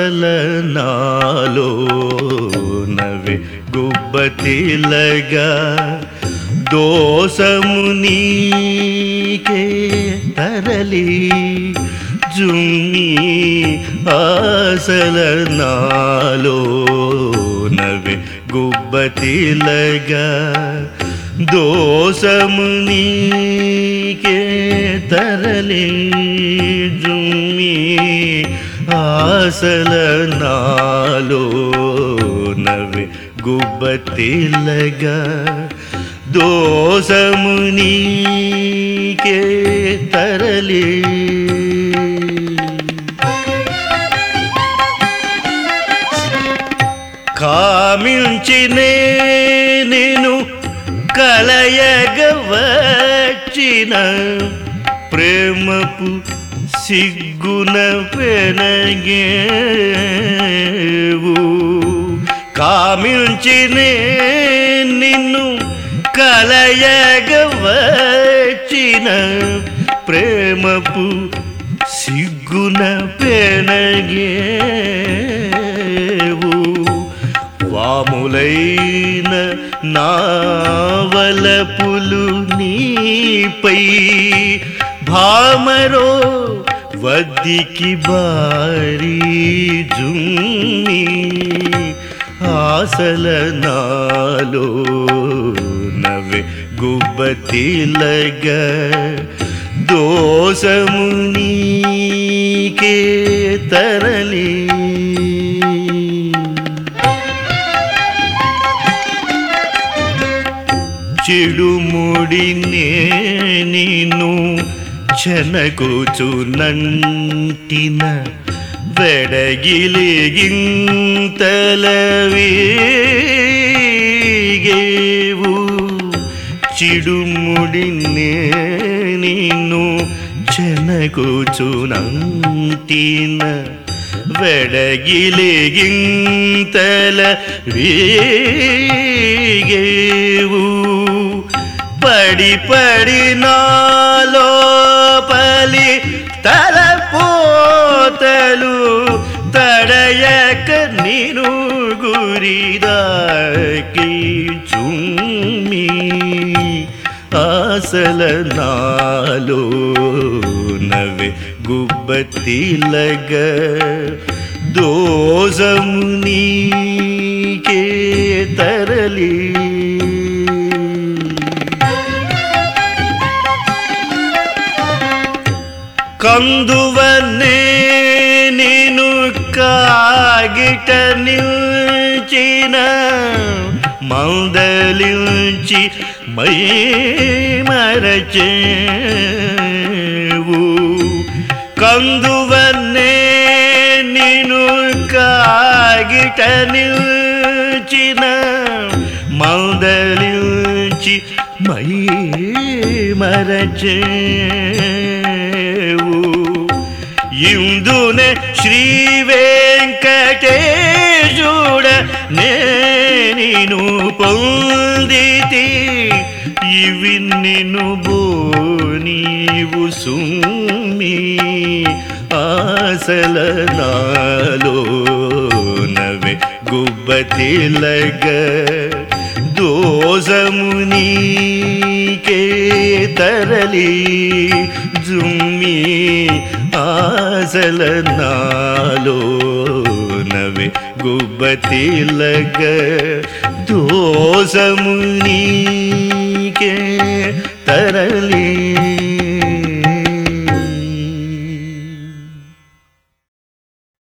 ఆశల నాలోనవే గుబ్బతిలగా దోషము నీకే తరలి జుమ్మి ఆశల నాలోనవే గుబ్బతిలగా దోషము నీకే తరలి జుమ్మి ఆశల నాలోనవే గుబ్బతిలగా దోషము నీకే తరలి కామించినే నేను కలయగవచ్చిన ప్రేమపు సిగ్గున పెనగేవు కామించినే నిన్ను కలయగవచ్చిన ప్రేమపు సిగ్గున పెనగేవు వాములైన నావలపులు నీపై భామరో వద్దికి బారి జుమ్మి ఆశల నాలోనవే గుబ్బతిలగా దోషము నీకే తరలి చిడుముడినే నిన్ను చెనగుచునంటిన వెడగిలిగింతలవేగేవు చిడుముడినే నిన్ను చెనగుచునంటిన వెడగిలిగింతలవేగేవు పడి పడి నాలోపలి తలపోతలు తడయక నిను గురిదాకి చుమ్మి ఆశల నాలోనవే గుబ్బతిలగా దోషము నీకే తరలి కందువనే నేను కాగిట నిల్చిన మందలించి మై మరచేవు కందువనే నేను కాగిట నిల్చిన మందలించి మై మరచేవు ఇందునే శ్రీ వెంకటేశుడ నేను పొందితి ఇవి నిన్ను బోనీవు సుమ్మి ఆశల నాలోనవే గుబ్బతిలగా దోషము నీకే తరలి జుమ్మి ఆశల నాలోనవే గుబ్బతిలగా దోషము నీకే తరలి